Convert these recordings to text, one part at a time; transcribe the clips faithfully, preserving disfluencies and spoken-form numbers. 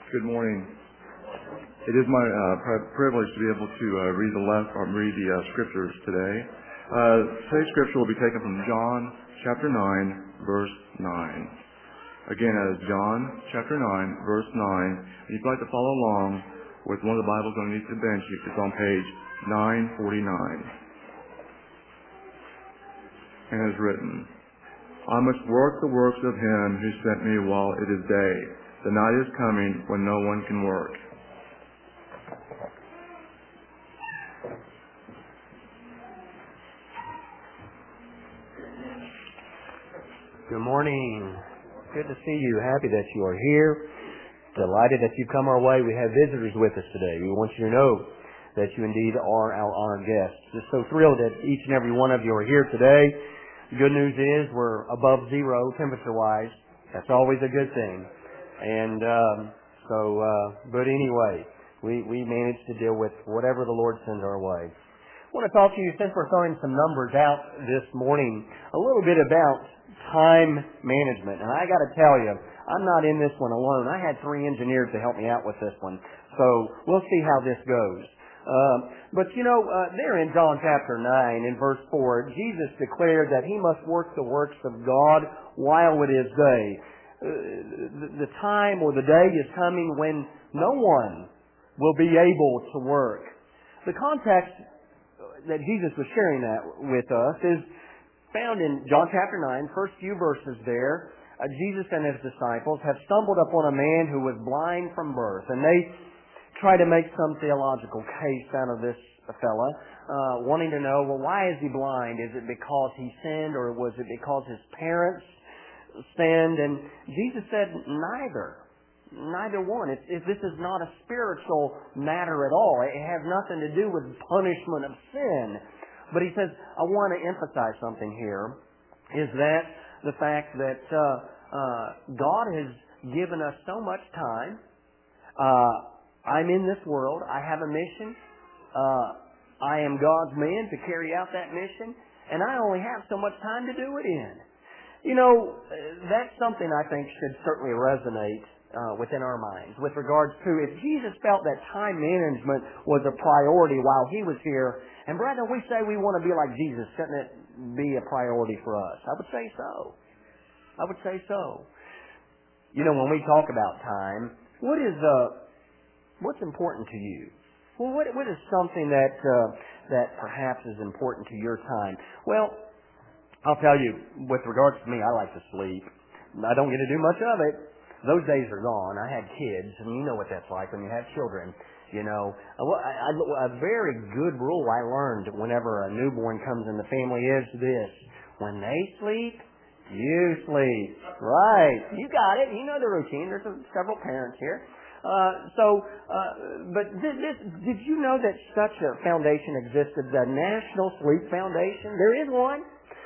Good morning. It is my uh, privilege to be able to uh, read the left, or read the uh, scriptures today. Uh, today's scripture will be taken from John chapter nine, verse nine. Again, that is John chapter nine, verse nine. And if you'd like to follow along with one of the Bibles underneath the bench, it's on page nine forty-nine. And it is written, I must work the works of him who sent me while it is day. The night is coming when no one can work. Good morning. Good to see you. Happy that you are here. Delighted that you've come our way. We have visitors with us today. We want you to know that you indeed are our honored guests. Just so thrilled that each and every one of you are here today. The good news is we're above zero temperature-wise. That's always a good thing. And um, so, uh, but anyway, we, we managed to deal with whatever the Lord sends our way. I want to talk to you, since we're throwing some numbers out this morning, a little bit about time management. And I got to tell you, I'm not in this one alone. I had three engineers to help me out with this one. So we'll see how this goes. Um, but you know, uh, there in John chapter nine, in verse four, Jesus declared that he must work the works of God while it is day. Uh, the, the time or the day is coming when no one will be able to work. The context that Jesus was sharing that with us is found in John chapter nine, first few verses there. Uh, Jesus and his disciples have stumbled upon a man who was blind from birth, and they try to make some theological case out of this fella, uh, wanting to know, well, why is he blind? Is it because he sinned, or was it because his parents sinned? And Jesus said, neither. Neither one. It's, it, this is not a spiritual matter at all. It has nothing to do with punishment of sin. But he says, I want to emphasize something here, is that the fact that uh, uh, God has given us so much time. Uh, I'm in this world. I have a mission. Uh, I am God's man to carry out that mission. And I only have so much time to do it in. You know, that's something I think should certainly resonate uh, within our minds with regards to if Jesus felt that time management was a priority while he was here. And brethren, we say we want to be like Jesus. Shouldn't it be a priority for us? I would say so. I would say so. You know, when we talk about time, what is uh, what's important to you? Well, what what is something that uh, that perhaps is important to your time? Well, I'll tell you, with regards to me, I like to sleep. I don't get to do much of it. Those days are gone. I had kids, and you know what that's like when you have children. You know, a, a, a very good rule I learned whenever a newborn comes in the family is this: when they sleep, you sleep. Right? You got it. You know the routine. There's some, several parents here. Uh, so, uh, but this, this, did you know that such a foundation existed, the National Sleep Foundation? There is one.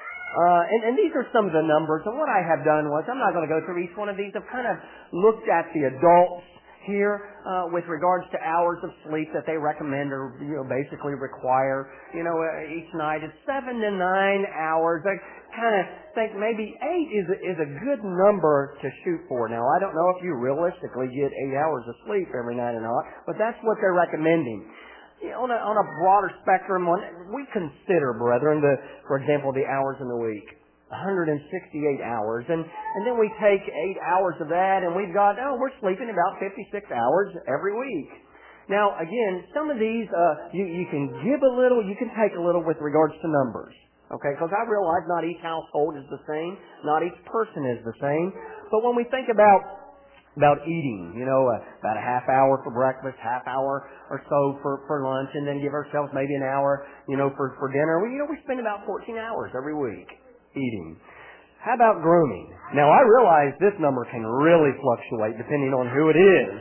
Uh, and, and these are some of the numbers. And what I have done was, I'm not going to go through each one of these. I've kind of looked at the adults here uh, with regards to hours of sleep that they recommend or, you know, basically require. You know, uh, each night it's seven to nine hours. I kind of think maybe eight is a, is a good number to shoot for. Now, I don't know if you realistically get eight hours of sleep every night or not, but that's what they're recommending. You know, on, a, on a broader spectrum, we consider, brethren, the, for example, the hours in the week, one hundred sixty-eight hours, and, and then we take eight hours of that, and we've got, oh, we're sleeping about fifty-six hours every week. Now, again, some of these, uh, you, you can give a little, you can take a little with regards to numbers, okay, because I realize not each household is the same, not each person is the same, but when we think about about eating, you know, uh, about a half hour for breakfast, half hour or so for, for lunch, and then give ourselves maybe an hour, you know, for, for dinner. We, you know, we spend about fourteen hours every week eating. How about grooming? Now, I realize this number can really fluctuate depending on who it is.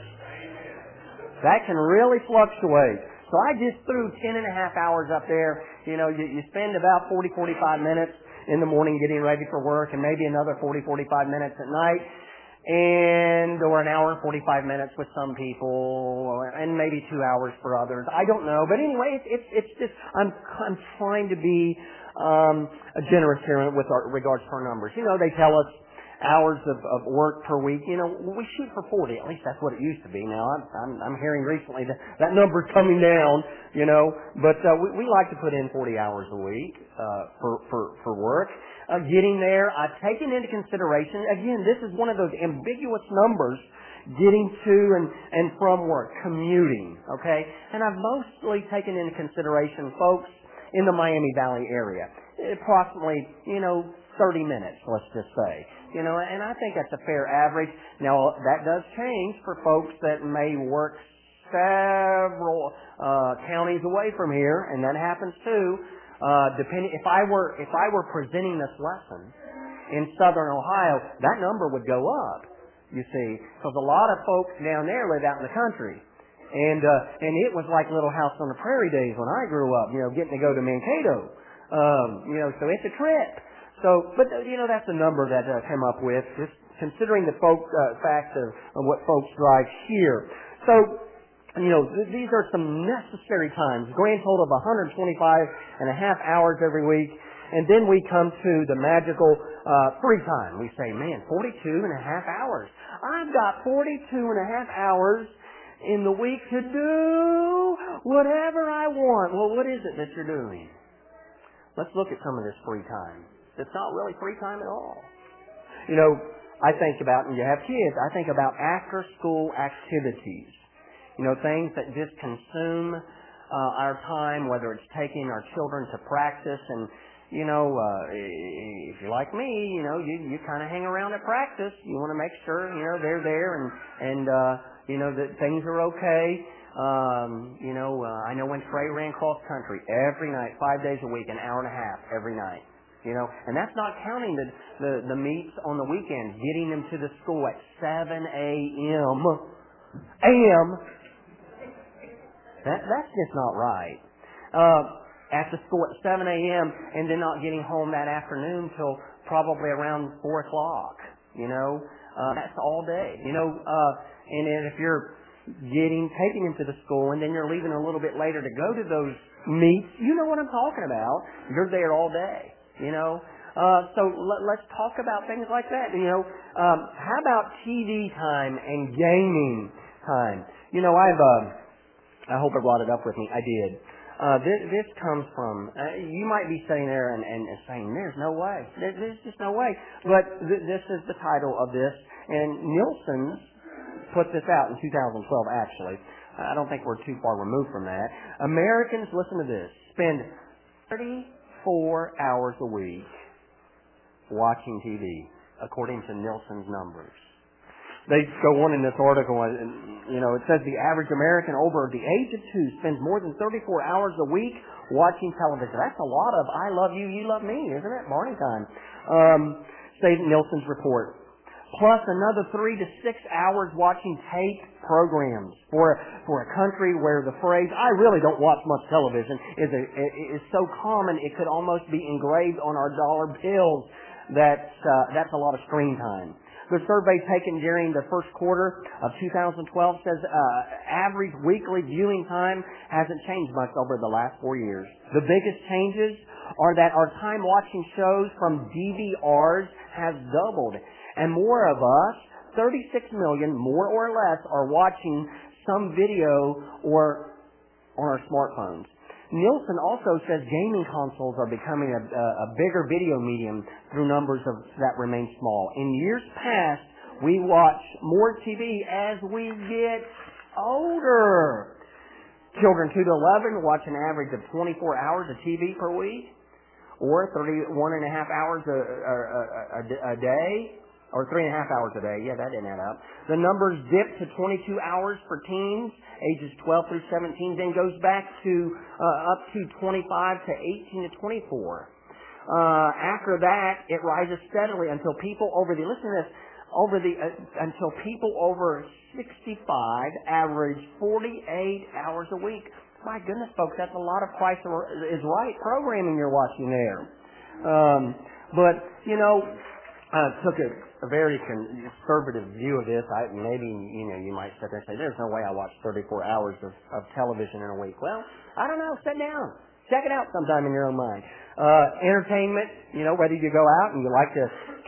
That can really fluctuate. So I just threw ten and a half hours up there. You know, you, you spend about forty, forty-five minutes in the morning getting ready for work, and maybe another forty, forty-five minutes at night. And or an hour and forty-five minutes with some people, and maybe two hours for others. I don't know, but anyway, it's it's, it's just I'm I'm trying to be um, generous here with our, regards to our numbers. You know, they tell us hours of, of work per week. You know, we shoot for forty. At least that's what it used to be. Now, I'm, I'm, I'm hearing recently that that number's coming down, you know. But uh, we, we like to put in forty hours a week uh, for, for, for work. Uh, getting there, I've taken into consideration, again, this is one of those ambiguous numbers, getting to and, and from work, commuting, okay? And I've mostly taken into consideration folks in the Miami Valley area. Approximately, you know, thirty minutes, let's just say. You know, and I think that's a fair average. Now, that does change for folks that may work several uh, counties away from here, and that happens too. Uh, depending, if I were if I were presenting this lesson in Southern Ohio, that number would go up. You see, because a lot of folks down there live out in the country. And uh, and it was like Little House on the Prairie days when I grew up, you know, getting to go to Mankato. Um, you know, so it's a trip. So, but, uh, you know, that's a number that I uh, came up with, just considering the folk, uh, fact of, of what folks drive here. So, you know, th- these are some necessary times, a grand total of one hundred twenty-five and a half hours every week. And then we come to the magical uh, free time. We say, man, forty-two and a half hours. I've got forty-two and a half hours in the week to do whatever I want. Well, what is it that you're doing? Let's look at some of this free time. It's not really free time at all. You know, I think about, and you have kids, I think about after-school activities. You know, things that just consume uh, our time, whether it's taking our children to practice. And, you know, uh, if you're like me, you know, you, you kind of hang around at practice. You want to make sure, you know, they're there and, and uh, you know, that things are okay. Um, you know, uh, I know when Trey ran cross country every night, five days a week, an hour and a half every night. You know, and that's not counting the, the, the meets on the weekends, getting them to the school at seven a.m. A M. That, that's just not right. Uh, at the school at seven a.m. and then not getting home that afternoon till probably around four o'clock. You know, uh, that's all day. You know, uh, and then if you're getting, taking them to the school and then you're leaving a little bit later to go to those meets, you know what I'm talking about. You're there all day. You know, uh, so let, let's talk about things like that. You know, um, how about T V time and gaming time? You know, I've, uh, I hope I brought it up with me. I did. Uh, this, this comes from, uh, you might be sitting there and, and, and saying, there's no way. There, there's just no way. But th- this is the title of this. And Nielsen put this out in two thousand twelve, actually. I don't think we're too far removed from that. Americans, listen to this, spend thirty-four hours a week watching T V, according to Nielsen's numbers. They go on in this article, and, you know, it says the average American over the age of two spends more than thirty-four hours a week watching television. That's a lot of I love you, you love me, isn't it? Morning time. Um, say Nielsen's report. Plus another three to six hours watching tape programs for for a country where the phrase "I really don't watch much television" is a, is so common it could almost be engraved on our dollar bills. That's uh, that's a lot of screen time. The survey taken during the first quarter of two thousand twelve says uh, average weekly viewing time hasn't changed much over the last four years. The biggest changes are that our time watching shows from D V Rs has doubled. And more of us, thirty-six million, more or less, are watching some video or on our smartphones. Nielsen also says gaming consoles are becoming a, a bigger video medium through numbers of, that remain small. In years past, we watch more T V as we get older. Children two to eleven watch an average of twenty-four hours of T V per week, or thirty-one and a half hours a, a, a, a day. Or three and a half hours a day. Yeah, that didn't add up. The numbers dip to twenty-two hours for teens, ages twelve through seventeen, then goes back to uh, up to twenty-five to eighteen to twenty-four. Uh, after that, it rises steadily until people over the, listen to this, over the, uh, until people over sixty-five average forty-eight hours a week. My goodness, folks, that's a lot of Price is Right programming you're watching there. Um, but, you know, uh, took a, a very conservative view of this. I, maybe, you know, you might sit there and say, there's no way I watch thirty-four hours of, of television in a week. Well, I don't know. Sit down. Check it out sometime in your own mind. Uh, entertainment, you know, whether you go out and you like to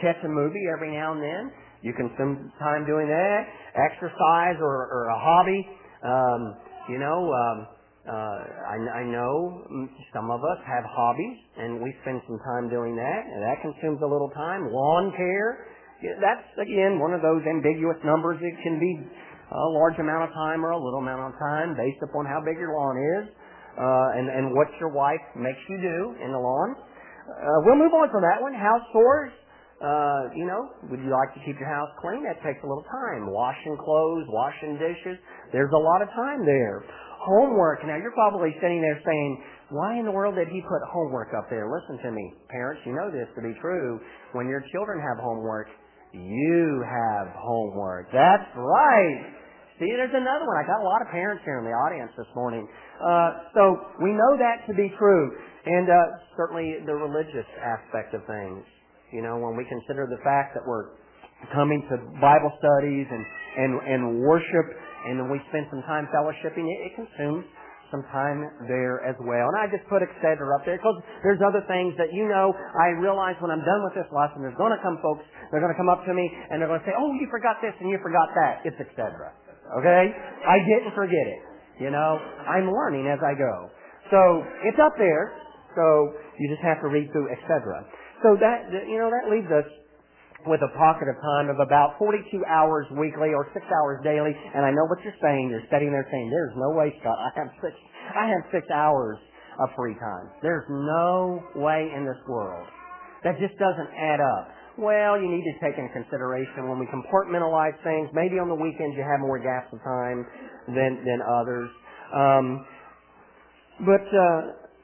catch a movie every now and then. You can spend time doing that. Exercise or, or a hobby. Um, you know, um, uh, I, I know some of us have hobbies, and we spend some time doing that, and that consumes a little time. Lawn care. That's, again, one of those ambiguous numbers. It can be a large amount of time or a little amount of time based upon how big your lawn is uh, and, and what your wife makes you do in the lawn. Uh, we'll move on from that one. House chores. Uh, you know, would you like to keep your house clean? That takes a little time. Washing clothes, washing dishes. There's a lot of time there. Homework. Now, you're probably sitting there saying, why in the world did he put homework up there? Listen to me. Parents, you know this to be true. When your children have homework, you have homework. That's right. See, there's another one. I got a lot of parents here in the audience this morning. Uh, so we know that to be true. And uh, certainly the religious aspect of things. You know, when we consider the fact that we're coming to Bible studies and, and, and worship, and then we spend some time fellowshipping, it, it consumes some time there as well. And I just put et cetera up there because there's other things that, you know, I realize when I'm done with this lesson, there's going to come folks, they're going to come up to me and they're going to say, oh, you forgot this and you forgot that. It's et cetera. Okay? I didn't forget it. You know, I'm learning as I go. So it's up there. So you just have to read through et cetera. So that, you know, that leaves us with a pocket of time of about forty-two hours weekly or six hours daily. And I know what you're saying. You're sitting there saying, there's no way, Scott. I have six, I have six hours of free time. There's no way in this world. That just doesn't add up. Well, you need to take into consideration when we compartmentalize things. Maybe on the weekends you have more gaps of time than, than others. Um, but, uh,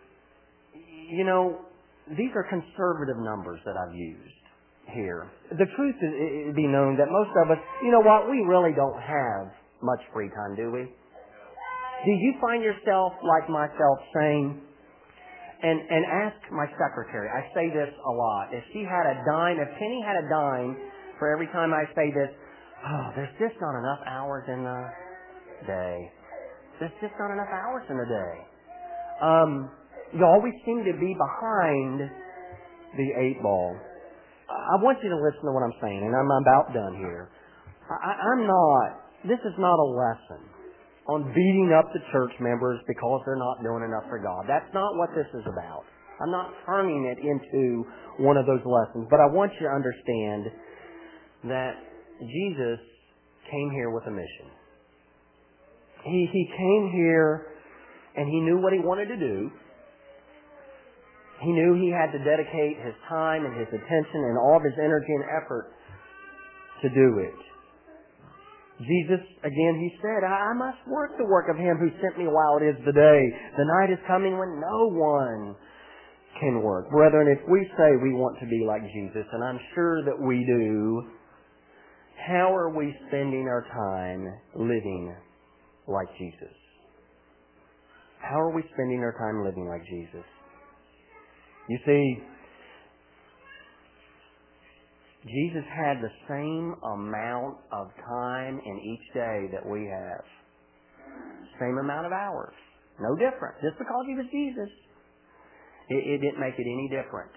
you know, these are conservative numbers that I've used here. The truth is, it be known that most of us, you know what, we really don't have much free time, do we? Do you find yourself, like myself, saying, and, and ask my secretary, I say this a lot, if she had a dime, if Penny had a dime for every time I say this, oh, there's just not enough hours in the day. There's just not enough hours in the day. Um, you always seem to be behind the eight ball. I want you to listen to what I'm saying, and I'm about done here. I, I'm not, this is not a lesson on beating up the church members because they're not doing enough for God. That's not what this is about. I'm not turning it into one of those lessons, but I want you to understand that Jesus came here with a mission. He, he came here and he knew what he wanted to do. He knew he had to dedicate his time and his attention and all of his energy and effort to do it. Jesus, again, he said, I must work the work of him who sent me while it is the day. The night is coming when no one can work. Brethren, if we say we want to be like Jesus, and I'm sure that we do, how are we spending our time living like Jesus? How are we spending our time living like Jesus? You see, Jesus had the same amount of time in each day that we have. Same amount of hours. No different. Just because he was Jesus, it, it didn't make it any different.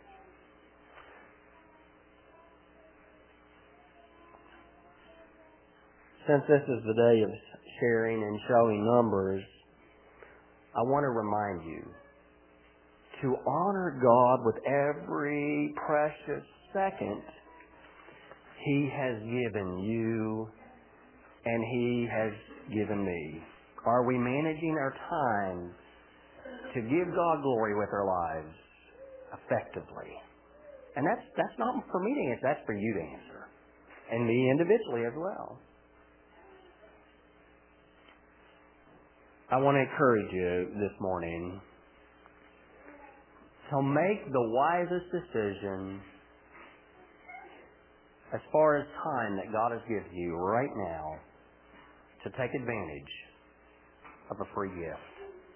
Since this is the day of sharing and showing numbers, I want to remind you to honor God with every precious second he has given you and he has given me. Are we managing our time to give God glory with our lives effectively? And that's that's not for me to answer, that's for you to answer. And me individually as well. I want to encourage you this morning to make the wisest decision as far as time that God has given you right now to take advantage of a free gift.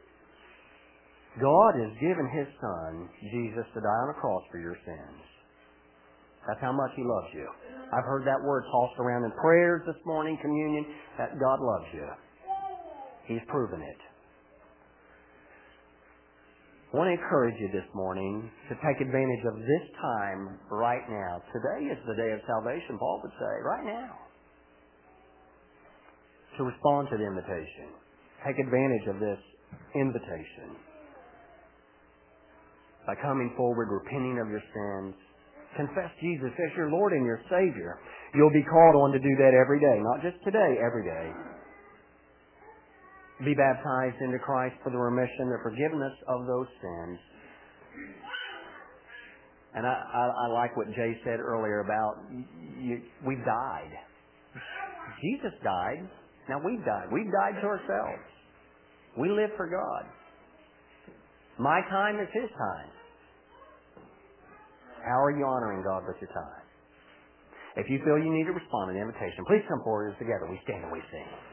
God has given His Son, Jesus, to die on a cross for your sins. That's how much He loves you. I've heard that word tossed around in prayers this morning, communion, that God loves you. He's proven it. I want to encourage you this morning to take advantage of this time right now. Today is the day of salvation, Paul would say, right now. To respond to the invitation. Take advantage of this invitation. By coming forward, repenting of your sins, confess Jesus as your Lord and your Savior. You'll be called on to do that every day. Not just today, every day. Be baptized into Christ for the remission, the forgiveness of those sins. And I, I, I like what Jay said earlier about you, we've died. Jesus died. Now we've died. We've died to ourselves. We live for God. My time is His time. How are you honoring God with your time? If you feel you need to respond to the invitation, please come forward as together we stand and we sing.